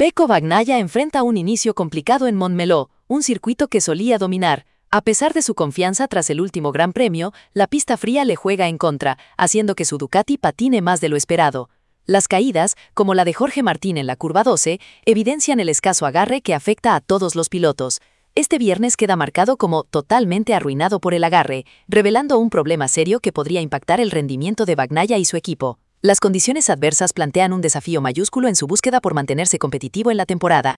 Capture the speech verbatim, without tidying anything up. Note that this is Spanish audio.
Pecco Bagnaia enfrenta un inicio complicado en Montmeló, un circuito que solía dominar. A pesar de su confianza tras el último Gran Premio, la pista fría le juega en contra, haciendo que su Ducati patine más de lo esperado. Las caídas, como la de Jorge Martín en la curva doce, evidencian el escaso agarre que afecta a todos los pilotos. Este viernes queda marcado como totalmente arruinado por el agarre, revelando un problema serio que podría impactar el rendimiento de Bagnaia y su equipo. Las condiciones adversas plantean un desafío mayúsculo en su búsqueda por mantenerse competitivo en la temporada.